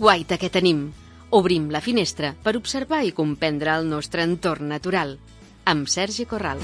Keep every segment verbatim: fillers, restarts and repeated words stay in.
guaita que tenim. Obrim la finestra per observar i comprendre el nostre entorn natural. Amb Sergi Corral.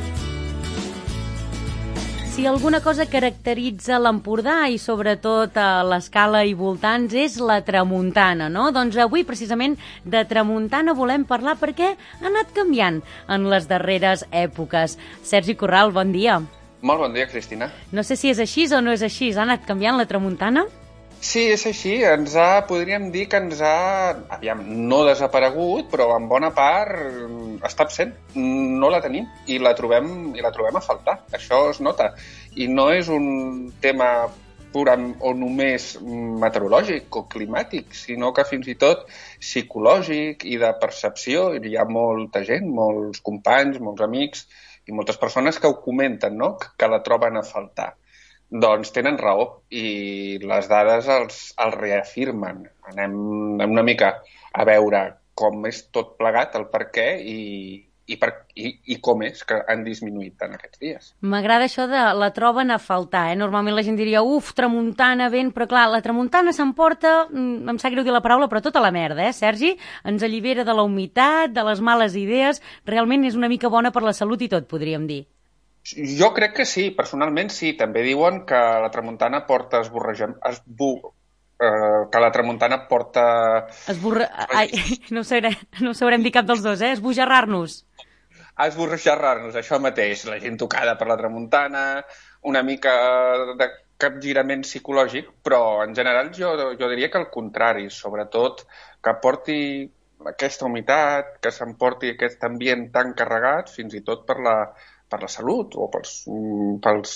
Si alguna cosa caracteritza l'Empordà i sobretot a l'Escala i voltants és la tramuntana, no? Doncs avui precisament de tramuntana volem parlar perquè ha anat canviant en les darreres èpoques. Sergi Corral, bon dia. Molt bon dia, Cristina. No sé si és així o no és així. Ha anat canviant la tramuntana? Sí, és així. Ens ha, podríem dir que ens ha, aviam, no desaparegut, però en bona part està absent. No la tenim i la trobem, i la trobem a faltar. Això es nota. I no és un tema purament o només meteorològic o climàtic, sinó que fins i tot psicològic i de percepció. Hi ha molta gent, molts companys, molts amics i moltes persones que ho comenten, no? Que la troben a faltar. Doncs tenen raó i les dades els, els reafirmen. Anem una mica a veure com és tot plegat, el per què i, i, per, i, i com és que han disminuït en aquests dies. M'agrada això de la troben a faltar, eh? Normalment la gent diria, uf, tramuntana, vent, però clar, la tramuntana s'emporta, em sap greu dir la paraula, però tota la merda, eh, Sergi? Ens allibera de la humitat, de les males idees, realment és una mica bona per la salut i tot, podríem dir. Jo crec que sí, personalment sí. També diuen que la tramuntana porta esborrejament, esbu... eh, que la tramuntana porta... Esborre... Ai, no ho sabrem, no ho sabrem dir cap dels dos, eh? Esbojarrar-nos. Esborrejar-nos, això mateix. La gent tocada per la tramuntana, una mica de capgirament psicològic, però en general jo, jo diria que al contrari, sobretot que porti aquesta humitat, que s'emporti aquest ambient tan carregat, fins i tot per la per la salut o pels, pels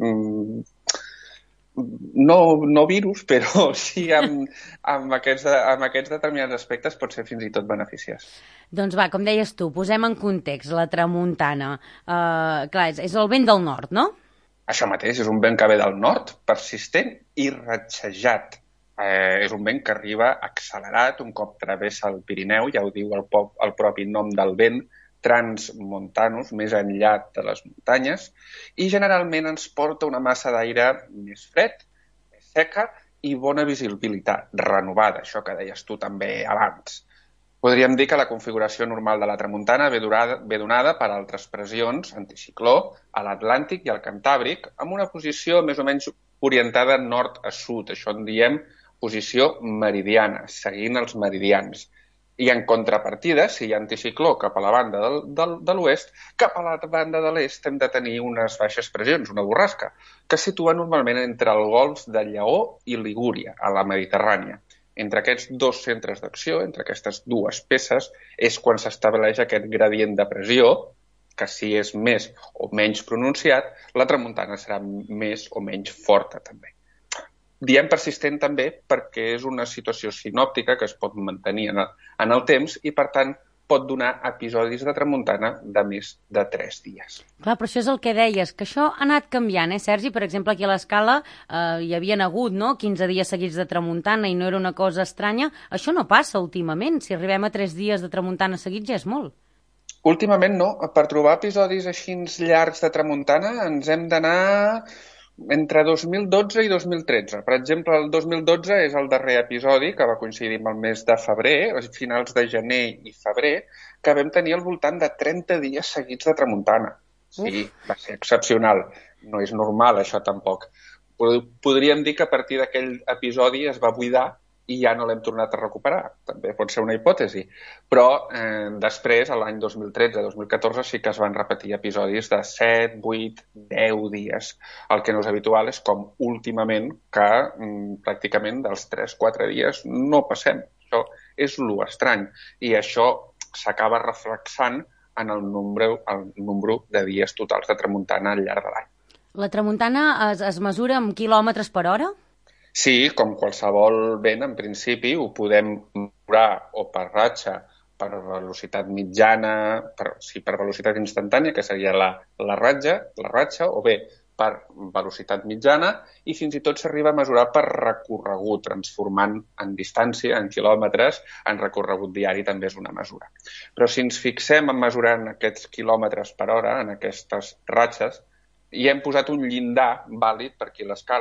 no, no virus, però sí amb, amb, aquests, amb aquests determinats aspectes pot ser fins i tot beneficiós. Doncs va, com deies tu, posem en context la tramuntana. Uh, clar, és, és el vent del nord, no? Això mateix, és un vent que ve del nord, persistent i ratxejat. Eh, és un vent que arriba accelerat un cop travessa el Pirineu, ja ho diu el, pop, el propi nom del vent, transmontanos, més enllà de les muntanyes, i generalment ens porta una massa d'aire més fred, més seca i bona visibilitat, renovada, això que deies tu també abans. Podríem dir que la configuració normal de la tramuntana ve, durada, ve donada per altres pressions, anticicló, a l'Atlàntic i al Cantàbric, amb una posició més o menys orientada nord a sud, això en diem posició meridiana, seguint els meridians. I en contrapartida, si hi ha anticicló cap a la banda del, del, de l'oest, cap a la banda de l'est hem de tenir unes baixes pressions, una borrasca, que es situa normalment entre el golf de Lleó i Ligúria, a la Mediterrània. Entre aquests dos centres d'acció, entre aquestes dues peces, és quan s'estableix aquest gradient de pressió, que si és més o menys pronunciat, la tramuntana serà més o menys forta també. Diem persistent també perquè és una situació sinòptica que es pot mantenir en el, en el temps i, per tant, pot donar episodis de tramuntana de més de tres dies. Clar, però això és el que deies, que això ha anat canviant, eh, Sergi? Per exemple, aquí a l'Escala eh, hi havien hagut no? quinze dies seguits de tramuntana i no era una cosa estranya. Això no passa últimament. Si arribem a tres dies de tramuntana seguits ja és molt. Últimament no. Per trobar episodis així llargs de tramuntana ens hem d'anar entre dos mil dotze i dos mil tretze. Per exemple, el dos mil dotze és el darrer episodi, que va coincidir amb el mes de febrer, a finals de gener i febrer, que vam tenir al voltant de trenta dies seguits de tramuntana. Sí, va ser excepcional. No és normal, això tampoc. Podríem dir que a partir d'aquell episodi es va buidar i ja no l'hem tornat a recuperar. També pot ser una hipòtesi. Però eh, després, a l'any dos mil tretze dos mil catorze, sí que es van repetir episodis de set, vuit, deu dies. El que no és habitual és com últimament que mm, pràcticament dels tres quatre dies no passem. Això és lo estrany. I això s'acaba reflexant en el nombre, el nombre de dies totals de tramuntana al llarg de l'any. La tramuntana es, es mesura amb quilòmetres per hora? Sí, com qualsevol vent, en principi, ho podem mesurar o per ratxa, per velocitat mitjana, per, sí, per velocitat instantània, que seria la, la ratxa, la ratxa, o bé per velocitat mitjana, i fins i tot s'arriba a mesurar per recorregut, transformant en distància, en quilòmetres, en recorregut diari també és una mesura. Però si ens fixem en mesurar en aquests quilòmetres per hora, en aquestes ratxes, i hem posat un llindar vàlid per aquí a l'escala,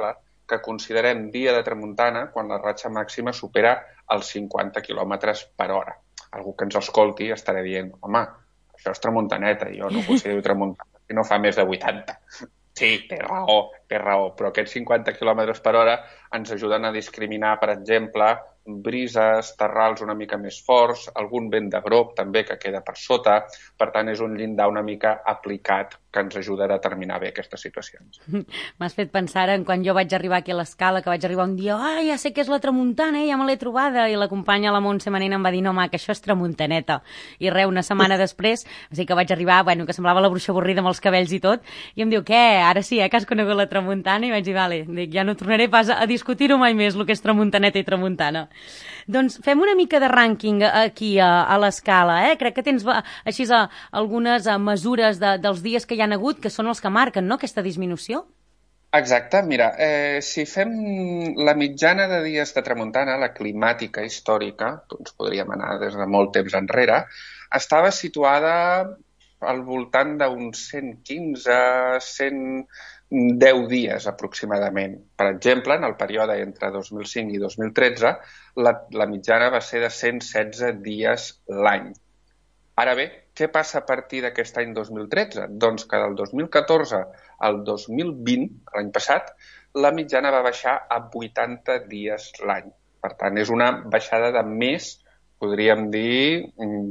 que considerem dia de tramuntana quan la ratxa màxima supera els cinquanta quilòmetres per hora. Algú que ens escolti estarà dient, home, això és tramuntaneta, jo no considero tramuntana, si no fa més de vuitanta. Sí, té raó, té raó, però aquests cinquanta quilòmetres per hora ens ajuden a discriminar, per exemple, brises, terrals una mica més forts, algun vent de grop també que queda per sota. Per tant, és un llindar una mica aplicat que ens ajuda a determinar bé aquestes situacions. M'has fet pensar en quan jo vaig arribar aquí a l'Escala, que vaig arribar un dia, ah, ja sé que és la tramuntana, eh? Ja me l'he trobada, i la companya, la Montse Manent, em va dir, no, ma, que això és tramuntaneta. I res, una setmana després, o sigui que vaig arribar, bueno, que semblava la bruixa avorrida amb els cabells i tot, i em diu, què, ara sí, eh, que has conegut la tramuntana? I vaig dir, vale, dic, ja no tornaré pas a discutir-ho mai més, el que és tramuntaneta i tramuntana. Doncs fem una mica de rànquing aquí a, a l'Escala, eh? Crec que tens així a, algunes a, mesures de, dels dies que hi han hagut, que són els que marquen, no?, aquesta disminució. Exacte, mira, eh, si fem la mitjana de dies de tramuntana, la climàtica històrica, doncs podríem anar des de molt temps enrere, estava situada al voltant d'uns cent quinze, cent deu dies aproximadament. Per exemple, en el període entre dos mil cinc i dos mil tretze, la, la mitjana va ser de cent setze dies l'any. Ara bé, què passa a partir d'aquest any dos mil tretze? Doncs que del dos mil catorze al dos mil vint, l'any passat, la mitjana va baixar a vuitanta dies l'any. Per tant, és una baixada de més, podríem dir,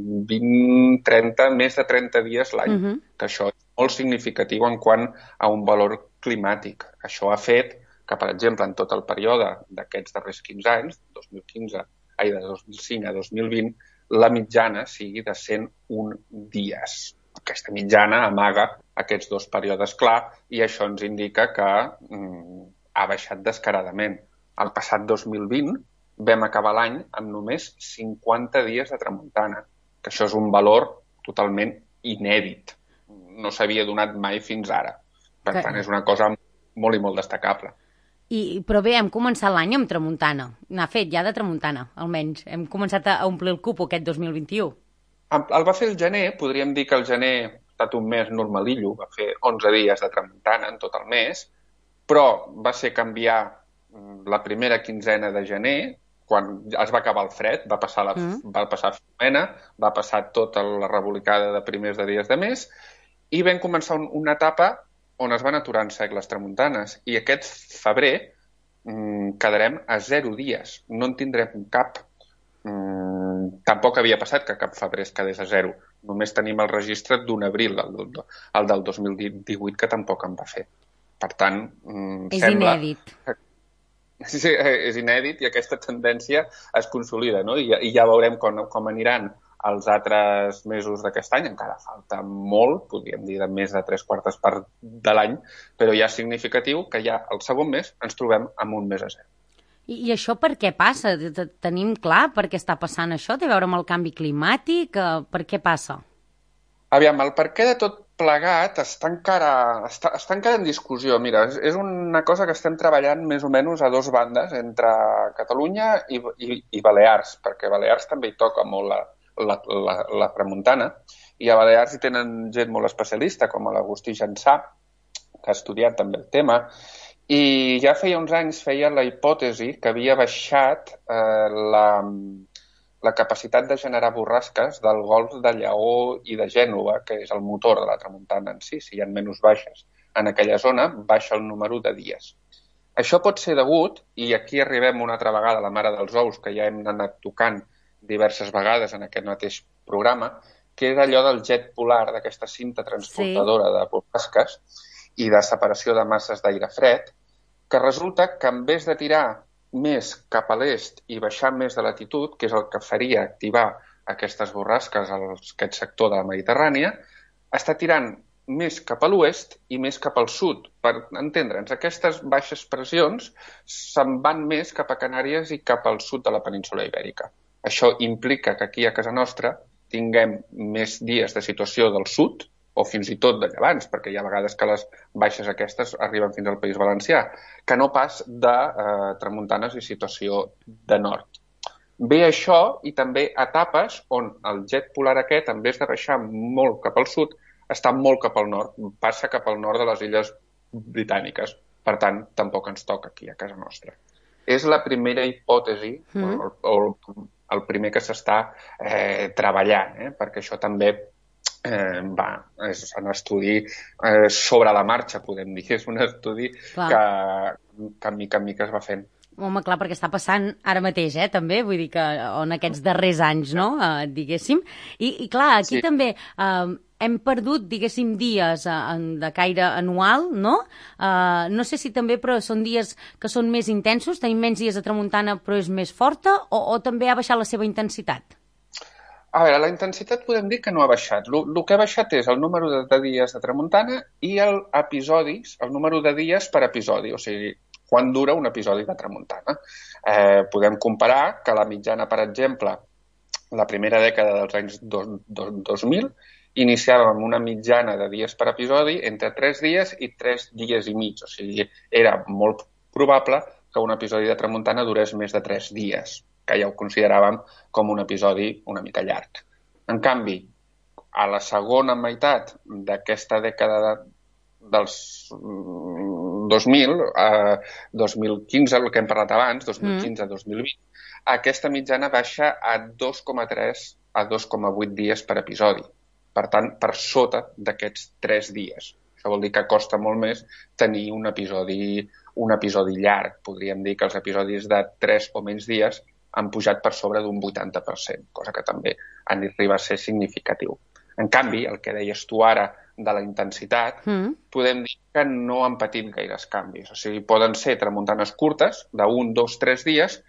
vint, trenta, més de trenta dies l'any, uh-huh. que això és molt significatiu en quant a un valor climàtic. Això ha fet que, per exemple, en tot el període d'aquests darrers quinze anys, dos mil quinze, ai, de dos mil cinc a dos mil vint, la mitjana sigui de cent un dies. Aquesta mitjana amaga aquests dos períodes clar i això ens indica que mm, ha baixat descaradament. El passat dos mil vint vam acabar l'any amb només cinquanta dies de tramuntana, que això és un valor totalment inèdit. No s'havia donat mai fins ara. Per que... tant, és una cosa molt i molt destacable. I, però bé, hem començat l'any amb tramuntana. N'ha fet ja de tramuntana, almenys. Hem començat a omplir el cupo aquest dos mil vint-i-u. El va fer el gener, podríem dir que el gener ha estat un mes normalillo, va fer onze dies de tramuntana en tot el mes, però va ser canviar la primera quinzena de gener, quan es va acabar el fred, va passar la mm. va passar Filomena, va passar tota la rebolicada de primers de dies de mes, i vam començar un, una etapa on es van aturar en sec les tramuntanes. I aquest febrer mmm, quedarem a zero dies. No en tindrem cap. Mm, tampoc havia passat que cap febrer es quedés a zero. Només tenim el registre d'un abril, el, el del dos mil divuit, que tampoc en va fer. Per tant, mm, és sembla... inèdit. Sí, és inèdit i aquesta tendència es consolida, no? I, i ja veurem com, com aniran els altres mesos d'aquest any. Encara falta molt, podríem dir de més de tres quartes parts de l'any, però ja és significatiu que ja el segon mes ens trobem amb un mes a zero. I, i això per què passa? Tenim clar per què està passant això? Té a veure amb el canvi climàtic? Per què passa? Aviam, el per què de tot plegat està encara, està, està encara en discussió. Mira, és, és una cosa que estem treballant més o menys a dos bandes, entre Catalunya i, i, i Balears, perquè Balears també hi toca molt la, la, la, la tramuntana, i a Balears hi tenen gent molt especialista, com l'Agustí Jansà, que ha estudiat també el tema, i ja feia uns anys feia la hipòtesi que havia baixat eh, la... la capacitat de generar borrasques del golf de Lleó i de Gènova, que és el motor de la tramuntana en si. Si hi ha menys baixes en aquella zona, baixa el número de dies. Això pot ser degut, i aquí arribem una altra vegada a la mare dels ous, que ja hem anat tocant diverses vegades en aquest mateix programa, que és allò del jet polar, d'aquesta cinta transportadora sí. de borrasques i de separació de masses d'aire fred, que resulta que en vez de tirar més cap a l'est i baixar més de latitud, que és el que faria activar aquestes borrasques a aquest sector de la Mediterrània, està tirant més cap a l'oest i més cap al sud. Per entendre'ns, aquestes baixes pressions se'n van més cap a Canàries i cap al sud de la península Ibèrica. Això implica que aquí a casa nostra tinguem més dies de situació del sud, o fins i tot de llevants, perquè hi ha vegades que les baixes aquestes arriben fins al País Valencià, que no pas de eh, tramuntanes i situació de nord. Ve això i també etapes on el jet polar aquest, en vez de baixar molt cap al sud, està molt cap al nord, passa cap al nord de les illes britàniques. Per tant, tampoc ens toca aquí a casa nostra. És la primera hipòtesi, mm. o, o el primer que s'està eh, treballant, eh? Perquè això també eh, va, és un estudi eh, sobre la marxa, podem dir. És un estudi que, que mica en mica es va fent. Home, clar, perquè està passant ara mateix, eh, també, vull dir que en aquests darrers anys, no?, eh, diguéssim. I, i clar, aquí sí. també eh, hem perdut, diguéssim, dies eh, de caire anual, no? Eh, no sé si també, però són dies que són més intensos, tenim menys dies de tramuntana, però és més forta, o, o també ha baixat la seva intensitat? A veure, la intensitat podem dir que no ha baixat. El que ha baixat és el número de, de dies de tramuntana i el episodis, el número de dies per episodi, o sigui, quan dura un episodi de tramuntana. Eh, podem comparar que la mitjana, per exemple, la primera dècada dels anys dos, dos, dos mil, iniciàvem una mitjana de dies per episodi entre tres dies i tres dies i mig. O sigui, era molt probable que un episodi de tramuntana durés més de tres dies, que ja ho consideràvem com un episodi una mica llarg. En canvi, a la segona meitat d'aquesta dècada de, dels dos mil, eh, dos mil quinze, el que hem parlat abans, dos mil quinze a dos mil vint, aquesta mitjana baixa a dos coma tres a dos coma vuit dies per episodi. Per tant, per sota d'aquests tres dies. Això vol dir que costa molt més tenir un episodi, un episodi llarg. Podríem dir que els episodis de tres o menys dies han pujat per sobre d'un vuitanta per cent, cosa que també arriba a ser significatiu. En canvi, el que deies tu ara de la intensitat, mm. podem dir que no han patit gaires canvis. O sigui, poden ser tramuntanes curtes, d'un, dos, tres dies,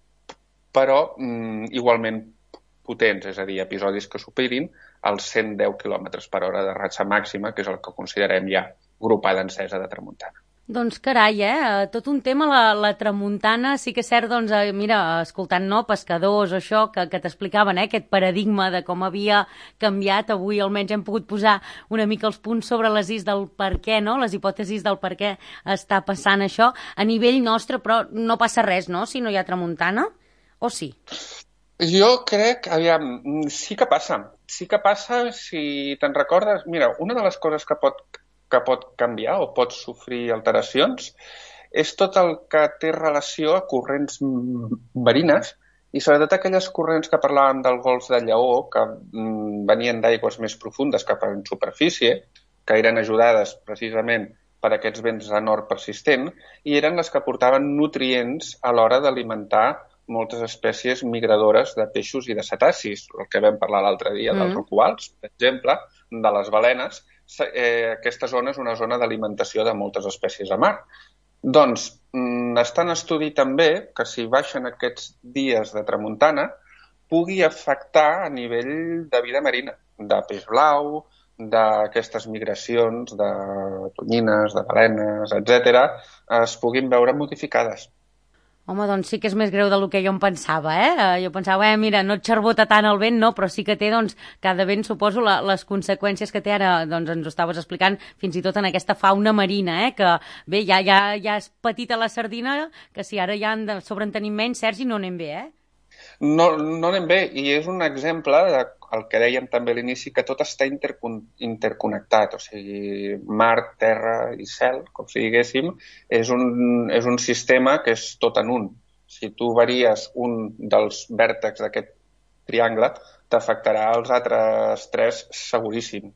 però mm, igualment potents, és a dir, episodis que superin els cent deu quilòmetres per hora de ratxa màxima, que és el que considerem ja gropada encesa de tramuntana. Doncs carai, eh? Tot un tema, la, la tramuntana, sí que és cert, doncs, eh, mira, escoltant, no, pescadors o això, que, que t'explicaven, eh, aquest paradigma de com havia canviat, avui almenys hem pogut posar una mica els punts sobre les is del per què, no?, les hipòtesis del per què està passant això. A nivell nostre, però, no passa res, no?, si no hi ha tramuntana, o sí? Jo crec, aviam, sí que passa. Sí que passa, si te'n recordes, mira, una de les coses que pot que pot canviar o pot sofrir alteracions és tot el que té relació a corrents marines i sobretot aquelles corrents que parlàvem del golf de Lleó, que mm, venien d'aigües més profundes cap a en superfície, que eren ajudades precisament per aquests vents de nord persistent, i eren les que portaven nutrients a l'hora d'alimentar moltes espècies migradores de peixos i de cetacis, el que vam parlar l'altre dia mm. dels rocoals, per exemple, de les balenes. Eh, aquesta zona és una zona d'alimentació de moltes espècies de mar. Doncs mm, està en estudi també que si baixen aquests dies de tramuntana pugui afectar a nivell de vida marina, de peix blau, d'aquestes migracions de tonyines, de balenes, etcètera, es puguin veure modificades. Home, doncs sí que és més greu del que jo em pensava, eh? Jo pensava, eh, mira, no et xarbota tant el vent, no, però sí que té, doncs, cada vent, suposo, la, les conseqüències que té ara, doncs ens ho estaves explicant, fins i tot en aquesta fauna marina, eh? Que, bé, ja, ja, ja és petita la sardina, que si ara ja en de sobre en tenim menys, Sergi, no anem bé, eh? No, no anem bé, i és un exemple de el que dèiem també a l'inici, que tot està intercon interconnectat, o sigui, mar, terra i cel, com si diguéssim, és un, és un sistema que és tot en un. Si tu varies un dels vèrtexs d'aquest triangle, t'afectarà els altres tres seguríssim.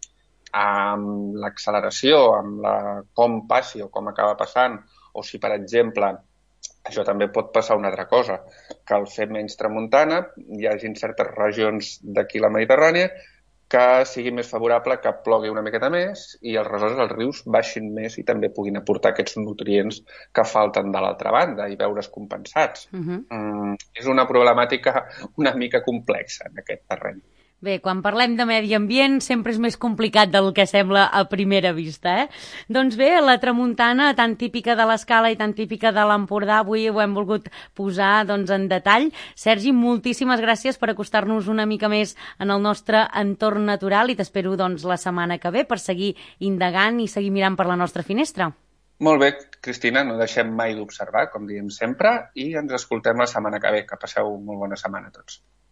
Amb l'acceleració, amb la com passi o com acaba passant, o si, per exemple, això també pot passar una altra cosa, que al fer menys tramuntana hi hagi certes regions d'aquí la Mediterrània que sigui més favorable que plogui una miqueta més i aleshores els rius baixin més i també puguin aportar aquests nutrients que falten de l'altra banda i veure's compensats. Uh-huh. mm, és una problemàtica una mica complexa en aquest terreny. Bé, quan parlem de medi ambient sempre és més complicat del que sembla a primera vista, eh? Doncs bé, la tramuntana, tan típica de l'Escala i tan típica de l'Empordà, avui ho hem volgut posar doncs, en detall. Sergi, moltíssimes gràcies per acostar-nos una mica més en el nostre entorn natural i t'espero doncs, la setmana que ve per seguir indagant i seguir mirant per la nostra finestra. Molt bé, Cristina, no deixem mai d'observar, com diem sempre, i ens escoltem la setmana que ve. Que passeu molt bona setmana a tots.